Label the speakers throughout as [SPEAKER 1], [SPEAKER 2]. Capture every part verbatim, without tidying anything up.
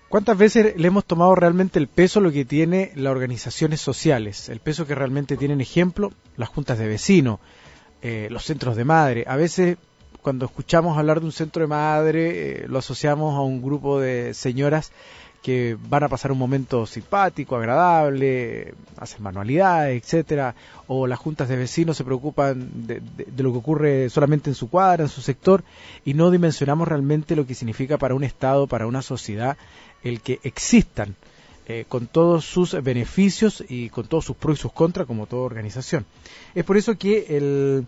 [SPEAKER 1] ¿Cuántas veces le hemos tomado realmente el peso lo que tiene las organizaciones sociales? El peso que realmente tienen, ejemplo, las juntas de vecinos, eh, los centros de madre. A veces, cuando escuchamos hablar de un centro de madre, eh, lo asociamos a un grupo de señoras que van a pasar un momento simpático, agradable, hacen manualidades, etcétera, o las juntas de vecinos se preocupan de, de, de lo que ocurre solamente en su cuadra, en su sector, y no dimensionamos realmente lo que significa para un Estado, para una sociedad, el que existan eh, con todos sus beneficios y con todos sus pros y sus contras, como toda organización. Es por eso que el,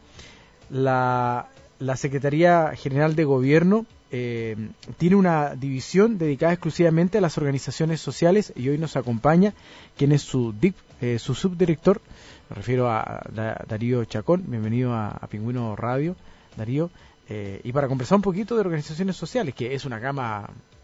[SPEAKER 1] la, la Secretaría General de Gobierno Eh, tiene una división dedicada exclusivamente a las organizaciones sociales, y hoy nos acompaña quien es su D I C, eh, su subdirector, me refiero a, a Darío Chacón. Bienvenido a, a Pingüino Radio, Darío, eh, y para conversar un poquito de organizaciones sociales, que es una gama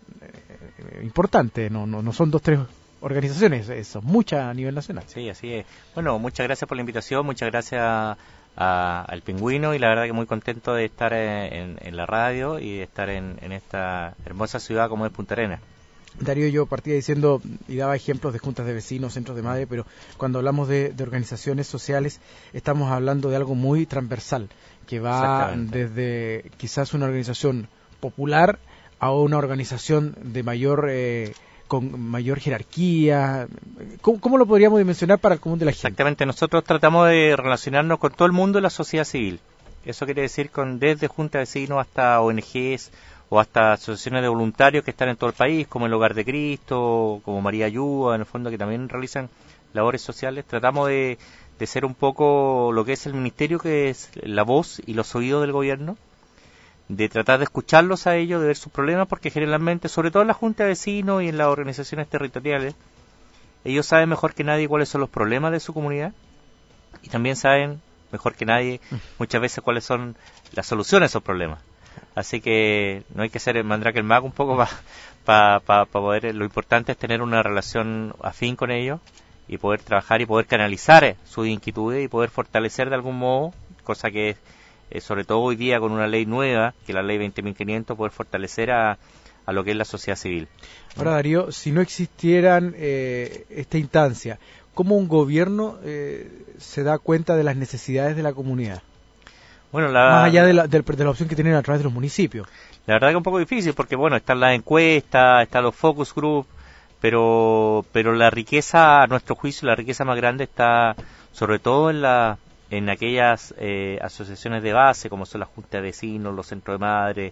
[SPEAKER 1] eh, importante, no, no, no son dos, tres organizaciones, son muchas a nivel nacional.
[SPEAKER 2] Sí, así es. Bueno, muchas gracias por la invitación, muchas gracias a A, al Pingüino, y la verdad que muy contento de estar en, en la radio y de estar en, en esta hermosa ciudad como es Punta Arenas.
[SPEAKER 1] Darío, yo partía diciendo y daba ejemplos de juntas de vecinos, centros de madre, pero cuando hablamos de, de organizaciones sociales estamos hablando de algo muy transversal, que va desde quizás una organización popular a una organización de mayor eh, con mayor jerarquía. ¿Cómo, ¿Cómo lo podríamos dimensionar para el común de la gente?
[SPEAKER 2] Exactamente, nosotros tratamos de relacionarnos con todo el mundo de la sociedad civil. Eso quiere decir con desde juntas de vecinos hasta O N Ges o hasta asociaciones de voluntarios que están en todo el país, como el Hogar de Cristo, como María Ayuda, en el fondo, que también realizan labores sociales. Tratamos de, de ser un poco lo que es el ministerio, que es la voz y los oídos del gobierno, de tratar de escucharlos a ellos, de ver sus problemas, porque generalmente, sobre todo en la Junta de Vecinos y en las organizaciones territoriales, ellos saben mejor que nadie cuáles son los problemas de su comunidad, y también saben mejor que nadie muchas veces cuáles son las soluciones a esos problemas. Así que no hay que ser el mandrake el mago un poco para pa, pa, pa poder, lo importante es tener una relación afín con ellos y poder trabajar y poder canalizar sus inquietudes y poder fortalecer de algún modo, cosa que es Eh, sobre todo hoy día con una ley nueva, que es la ley veinte mil quinientos, poder fortalecer a, a lo que es la sociedad civil.
[SPEAKER 1] Ahora, Darío, si no existieran eh, esta instancia, ¿cómo un gobierno eh, se da cuenta de las necesidades de la comunidad?
[SPEAKER 2] Bueno, la,
[SPEAKER 1] más allá de la, de, de la opción que tienen a través de los municipios.
[SPEAKER 2] La verdad que es un poco difícil, porque bueno, están las encuestas, están los focus group, pero pero la riqueza, a nuestro juicio, la riqueza más grande está sobre todo en la en aquellas eh, asociaciones de base, como son las juntas de vecinos, los centros de madre,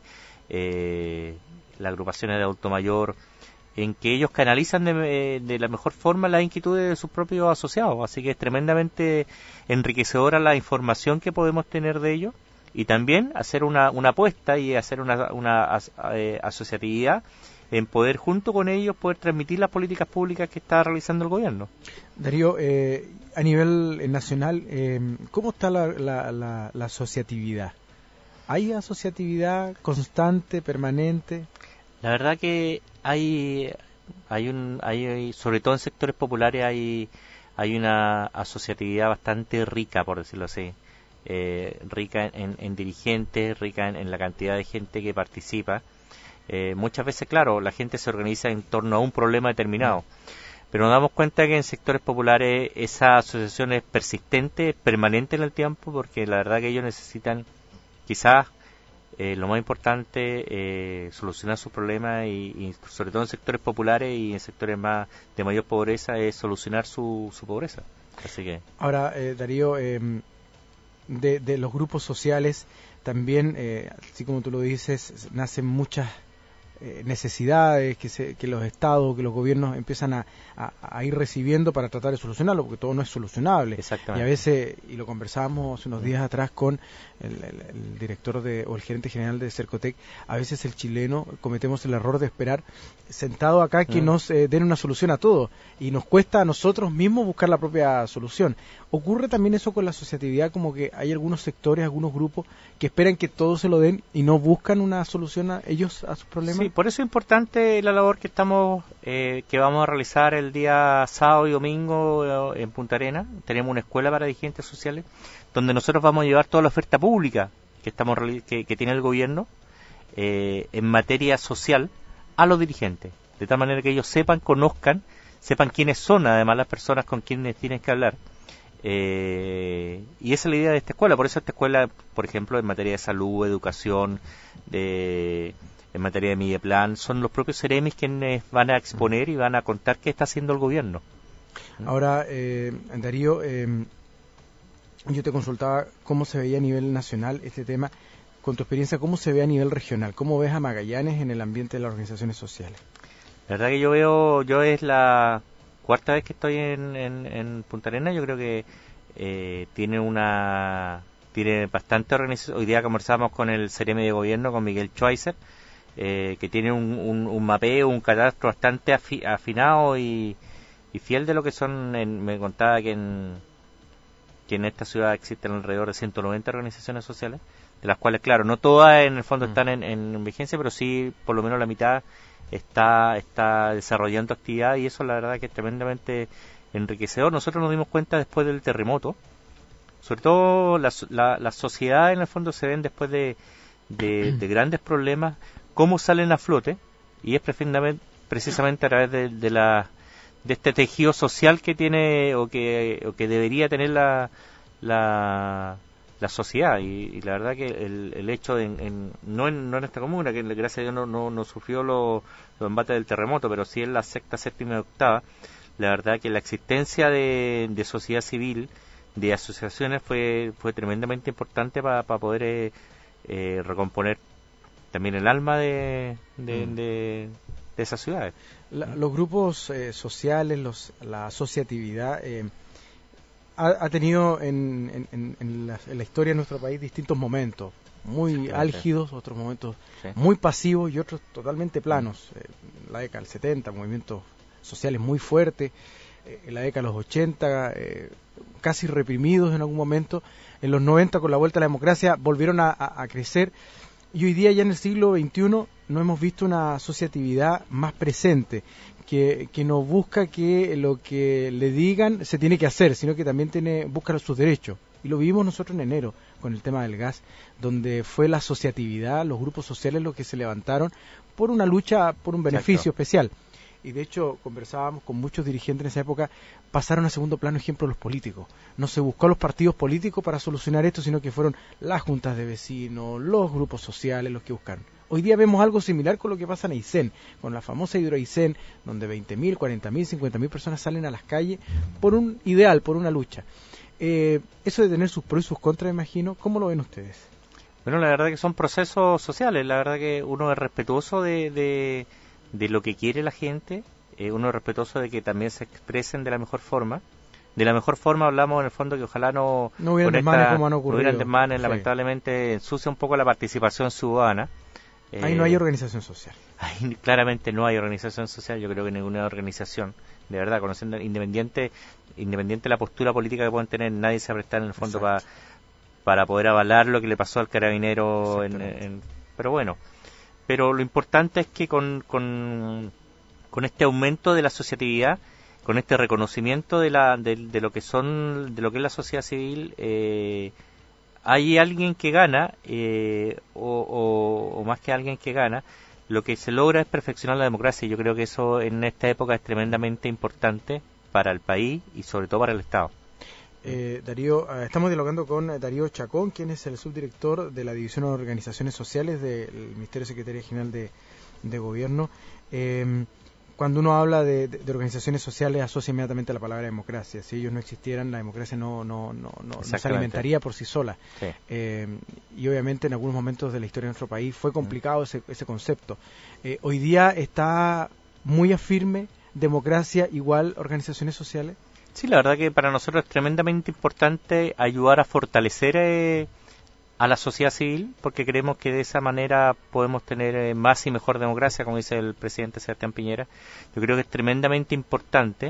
[SPEAKER 2] eh, las agrupaciones de adulto mayor, en que ellos canalizan de, de la mejor forma las inquietudes de sus propios asociados. Así que es tremendamente enriquecedora la información que podemos tener de ellos, y también hacer una, una apuesta y hacer una, una as, eh, asociatividad en poder, junto con ellos, poder transmitir las políticas públicas que está realizando el gobierno.
[SPEAKER 1] Darío, eh, a nivel nacional, eh, ¿cómo está la, la, la, la asociatividad? ¿Hay asociatividad constante, permanente?
[SPEAKER 2] La verdad que hay, hay un, hay, sobre todo en sectores populares, hay, hay una asociatividad bastante rica, por decirlo así. Eh, rica en, en dirigentes, rica en, en la cantidad de gente que participa. Eh, muchas veces, claro, la gente se organiza en torno a un problema determinado, pero nos damos cuenta que en sectores populares esa asociación es persistente, es permanente en el tiempo, porque la verdad que ellos necesitan, quizás, eh, lo más importante, eh, solucionar sus problemas, y, y sobre todo en sectores populares y en sectores más de mayor pobreza, es solucionar su, su pobreza. Así que
[SPEAKER 1] ahora, eh, Darío, eh, de, de los grupos sociales también, eh, así como tú lo dices, nacen muchas eh, necesidades que, se, que los estados, que los gobiernos empiezan a, a, a ir recibiendo para tratar de solucionarlo, porque todo no es solucionable.
[SPEAKER 2] Exactamente.
[SPEAKER 1] Y a veces, y lo conversábamos hace unos días atrás con el, el, el director de, o el gerente general de Cercotec, a veces el chileno cometemos el error de esperar sentado acá que mm. nos eh, den una solución a todo, y nos cuesta a nosotros mismos buscar la propia solución. ¿Ocurre también eso con la asociatividad, como que hay algunos sectores, algunos grupos que esperan que todos se lo den y no buscan una solución a ellos a sus problemas?
[SPEAKER 2] Sí, por eso es importante la labor que estamos eh, que vamos a realizar el día sábado y domingo eh, en Punta Arenas. Tenemos una escuela para dirigentes sociales donde nosotros vamos a llevar toda la oferta pública que estamos que, que tiene el gobierno eh, en materia social a los dirigentes. de tal manera que ellos sepan, conozcan, sepan quiénes son además las personas con quienes tienen que hablar. Eh, y esa es la idea de esta escuela. Por eso esta escuela, por ejemplo, en materia de salud, educación, de, en materia de Mideplan, son los propios seremis quienes van a exponer y van a contar qué está haciendo el gobierno.
[SPEAKER 1] Ahora, eh, Darío, eh, yo te consultaba cómo se veía a nivel nacional este tema. Con tu experiencia, ¿cómo se ve a nivel regional? ¿Cómo ves a Magallanes en el ambiente de las organizaciones sociales?
[SPEAKER 2] La verdad que yo veo, yo es la cuarta vez que estoy en, en, en Punta Arenas. Yo creo que eh, tiene una tiene bastante organización. Hoy día conversamos con el Ceremi de Gobierno, con Miguel Schweizer, eh, que tiene un, un, un mapeo, un catastro bastante afi, afinado y, y fiel de lo que son. En, me contaba que en, que en esta ciudad existen alrededor de ciento noventa organizaciones sociales, de las cuales, claro, no todas en el fondo están en, en vigencia, pero sí por lo menos la mitad está está desarrollando actividad, y eso la verdad que es tremendamente enriquecedor. Nosotros nos dimos cuenta después del terremoto, sobre todo las la, la sociedades en el fondo se ven después de, de, de grandes problemas, cómo salen a flote, y es precisamente a través de, de la de este tejido social que tiene o que o que debería tener la la, la sociedad, y, y la verdad que el, el hecho de en, en, no en no en esta comuna, que gracias a Dios no no, no sufrió los los embates del terremoto, pero sí en la sexta, séptima y octava, la verdad que la existencia de, de sociedad civil, de asociaciones, fue fue tremendamente importante para pa poder eh, eh, recomponer también el alma de de, mm. de, de esas ciudades.
[SPEAKER 1] La, los grupos eh, sociales, los, la asociatividad eh, ha, ha tenido en, en, en, la, en la historia de nuestro país distintos momentos, muy álgidos, otros momentos sí. muy pasivos y otros totalmente planos. Eh, en la década del setenta, movimientos sociales muy fuertes, eh, en la década de los ochenta, eh, casi reprimidos en algún momento, en los noventa con la vuelta a la democracia volvieron a, a, a crecer, y hoy día ya en el siglo veintiuno no hemos visto una asociatividad más presente, que, que no busca que lo que le digan se tiene que hacer, sino que también tiene busca sus derechos. Y lo vivimos nosotros en enero con el tema del gas, donde fue la asociatividad, los grupos sociales los que se levantaron por una lucha, por un beneficio Exacto. especial. Y de hecho conversábamos con muchos dirigentes en esa época, pasaron a segundo plano, ejemplo, los políticos. No se buscó a los partidos políticos para solucionar esto, sino que fueron las juntas de vecinos, los grupos sociales los que buscaron. Hoy día vemos algo similar con lo que pasa en Aysén, con la famosa Hidro Aysén, donde veinte mil, cuarenta mil, cincuenta mil personas salen a las calles por un ideal, por una lucha. Eh, eso de tener sus pros y sus contras, imagino, ¿cómo lo ven ustedes?
[SPEAKER 2] Bueno, la verdad que son procesos sociales, la verdad que uno es respetuoso de, de, de lo que quiere la gente, eh, uno es respetuoso de que también se expresen de la mejor forma. De la mejor forma hablamos en el fondo que ojalá no,
[SPEAKER 1] no hubieran desmanes como han ocurrido.
[SPEAKER 2] No hubieran desmanes,
[SPEAKER 1] sí.
[SPEAKER 2] lamentablemente ensucia un poco la participación ciudadana.
[SPEAKER 1] Ahí no hay organización social.
[SPEAKER 2] Ahí claramente no hay organización social, yo creo que ninguna organización, de verdad, conociendo independiente independiente de la postura política que puedan tener, nadie se va a prestar en el fondo para para poder avalar lo que le pasó al carabinero. En, en, pero bueno, pero lo importante es que con, con, con este aumento de la asociatividad, con este reconocimiento de la de, de lo que son de lo que es la sociedad civil, eh, hay alguien que gana, eh, o, o, o más que alguien que gana, lo que se logra es perfeccionar la democracia, y yo creo que eso en esta época es tremendamente importante para el país y sobre todo para el Estado.
[SPEAKER 1] Eh, Darío, eh, estamos dialogando con Darío Chacón, quien es el subdirector de la División de Organizaciones Sociales del Ministerio Secretaría General de, de Gobierno. Eh, Cuando uno habla de, de, de organizaciones sociales, asocia inmediatamente a la palabra democracia. Si ellos no existieran, la democracia no no no, no, no se alimentaría por sí sola. Sí. Eh, y obviamente en algunos momentos de la historia de nuestro país fue complicado mm. ese, ese concepto. Eh, hoy día está muy afirme democracia igual organizaciones sociales.
[SPEAKER 2] Sí, la verdad que para nosotros es tremendamente importante ayudar a fortalecer eh, a la sociedad civil, porque creemos que de esa manera podemos tener eh, más y mejor democracia, como dice el presidente Sebastián Piñera. Yo creo que es tremendamente importante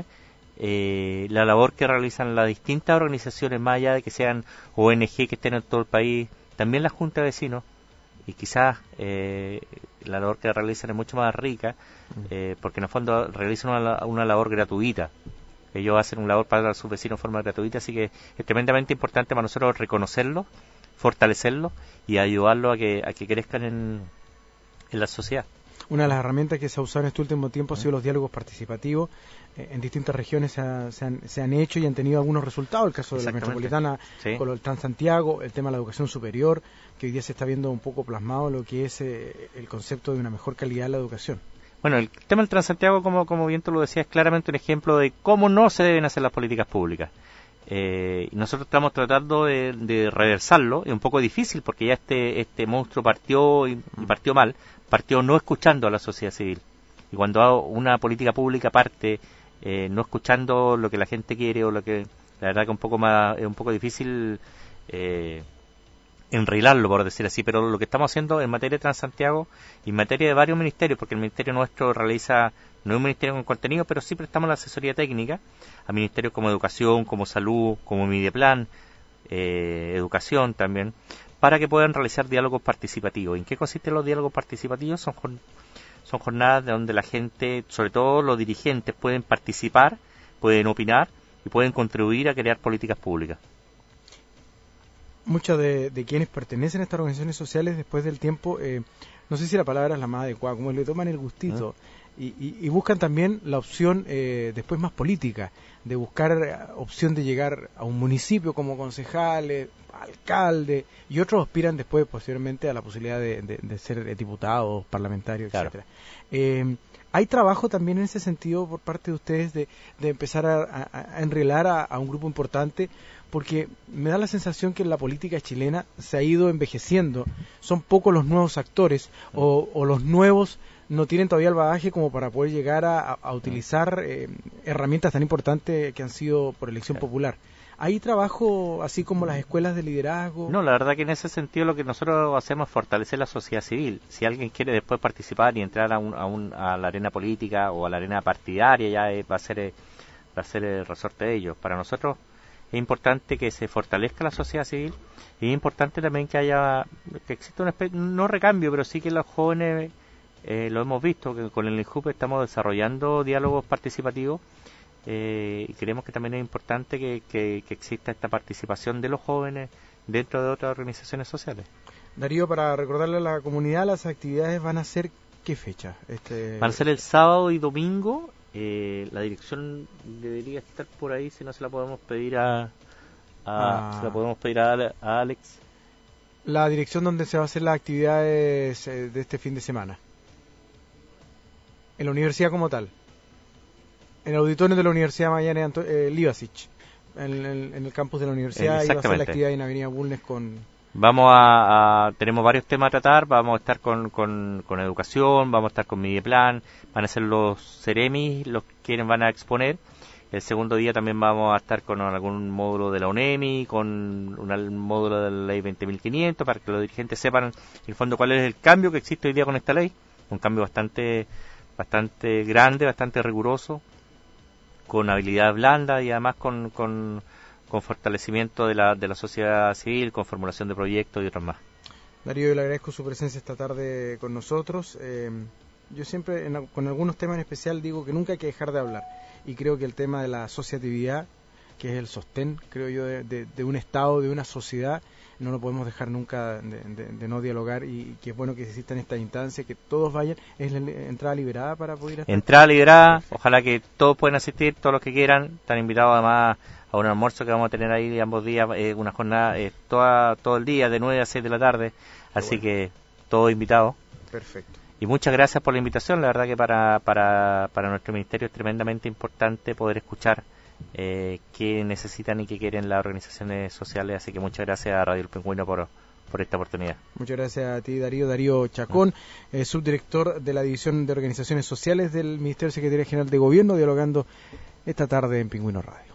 [SPEAKER 2] eh, la labor que realizan las distintas organizaciones, más allá de que sean O N G que estén en todo el país, también las juntas de vecinos, y quizás eh, la labor que realizan es mucho más rica, eh, porque en el fondo realizan una, una labor gratuita. Ellos hacen una labor para sus vecinos de forma gratuita, así que es tremendamente importante para nosotros reconocerlo, fortalecerlo y ayudarlo a que a que crezcan en, en la sociedad.
[SPEAKER 1] Una de las herramientas que se ha usado en este último tiempo ha sido los diálogos participativos. Eh, en distintas regiones se, ha, se, han, se han hecho y han tenido algunos resultados. El caso de la metropolitana, sí, con el Transantiago, el tema de la educación superior, que hoy día se está viendo un poco plasmado lo que es eh, el concepto de una mejor calidad de la educación.
[SPEAKER 2] Bueno, el tema del Transantiago, como, como bien tú lo decías, es claramente un ejemplo de cómo no se deben hacer las políticas públicas. Eh, y nosotros estamos tratando de, de reversarlo. Es un poco difícil porque ya este este monstruo partió y, y partió mal, partió no escuchando a la sociedad civil. Y cuando una política pública parte eh, no escuchando lo que la gente quiere o lo que, la verdad que un poco más es un poco difícil eh, enrilarlo, por decir así. Pero lo que estamos haciendo en materia de Transantiago y en materia de varios ministerios, porque el ministerio nuestro realiza, no es un ministerio con contenido, pero sí prestamos la asesoría técnica a ministerios como Educación, como Salud, como Mideplan, eh, Educación también, para que puedan realizar diálogos participativos. ¿En qué consisten los diálogos participativos? Son, son jornadas donde la gente, sobre todo los dirigentes, pueden participar, pueden opinar y pueden contribuir a crear políticas públicas.
[SPEAKER 1] Muchos de, de quienes pertenecen a estas organizaciones sociales, después del tiempo, eh, no sé si la palabra es la más adecuada, como le toman el gustito, ¿eh? Y, y, y buscan también la opción eh, después más política, de buscar opción de llegar a un municipio como concejales, alcalde, y otros aspiran después posteriormente a la posibilidad de, de, de ser diputados, parlamentarios, claro, etcétera. Eh, ¿Hay trabajo también en ese sentido por parte de ustedes de, de empezar a, a, a enrelar a, a un grupo importante? Porque me da la sensación que la política chilena se ha ido envejeciendo, son pocos los nuevos actores o, o los nuevos no tienen todavía el bagaje como para poder llegar a, a utilizar eh, herramientas tan importantes que han sido por elección popular. ¿Hay trabajo así como las escuelas de liderazgo?
[SPEAKER 2] No, la verdad que en ese sentido lo que nosotros hacemos es fortalecer la sociedad civil. Si alguien quiere después participar y entrar a, un, a, un, a la arena política o a la arena partidaria, ya es, va a ser va a ser el resorte de ellos. Para nosotros es importante que se fortalezca la sociedad civil y es importante también que haya, que exista un especie, no recambio, pero sí que los jóvenes, eh, lo hemos visto, que con el INJUPE estamos desarrollando diálogos participativos eh, y creemos que también es importante que, que, que exista esta participación de los jóvenes dentro de otras organizaciones sociales.
[SPEAKER 1] Darío, para recordarle a la comunidad, las actividades van a ser, ¿qué fecha? Este...
[SPEAKER 2] Van a ser el sábado y domingo. Eh, la dirección debería estar por ahí, si no se la podemos pedir a, a ah. se la podemos pedir a, a Alex.
[SPEAKER 1] La dirección donde se va a hacer las actividades eh, de este fin de semana. En la universidad como tal. En el auditorio de la Universidad Mariano eh, Livasich. En, en, en el campus de la universidad iba a ser la actividad en Avenida Bulnes con...
[SPEAKER 2] Vamos a, a, tenemos varios temas a tratar, vamos a estar con, con, con educación, vamos a estar con Mideplan, van a ser los Ceremis los que van a exponer. El segundo día también vamos a estar con algún módulo de la UNEMI, con un módulo de la ley veinte mil quinientos, para que los dirigentes sepan en el fondo cuál es el cambio que existe hoy día con esta ley, un cambio bastante, bastante grande, bastante riguroso, con habilidad blanda y además con... con con fortalecimiento de la, de la sociedad civil, con formulación de proyectos y otros más.
[SPEAKER 1] Darío, yo le agradezco su presencia esta tarde con nosotros. Eh, yo siempre, en, con algunos temas en especial, digo que nunca hay que dejar de hablar. Y creo que el tema de la asociatividad, que es el sostén, creo yo, de, de, de un Estado, de una sociedad, no lo podemos dejar nunca de, de, de no dialogar, y, y que es bueno que existan estas instancias, que todos vayan. ¿Es la entrada liberada para poder estar?
[SPEAKER 2] Entrada liberada, ojalá que todos puedan asistir, todos los que quieran, están invitados además a un almuerzo que vamos a tener ahí ambos días, eh, una jornada eh, toda, todo el día, de nueve a seis de la tarde, así bueno, que todos invitados.
[SPEAKER 1] Perfecto.
[SPEAKER 2] Y muchas gracias por la invitación, la verdad que para, para, para nuestro ministerio es tremendamente importante poder escuchar eh, qué necesitan y qué quieren las organizaciones sociales, así que muchas gracias a Radio El Pingüino por, por esta oportunidad.
[SPEAKER 1] Muchas gracias a ti, Darío. Darío Chacón, eh, subdirector de la División de Organizaciones Sociales del Ministerio de Secretaría General de Gobierno, dialogando esta tarde en Pingüino Radio.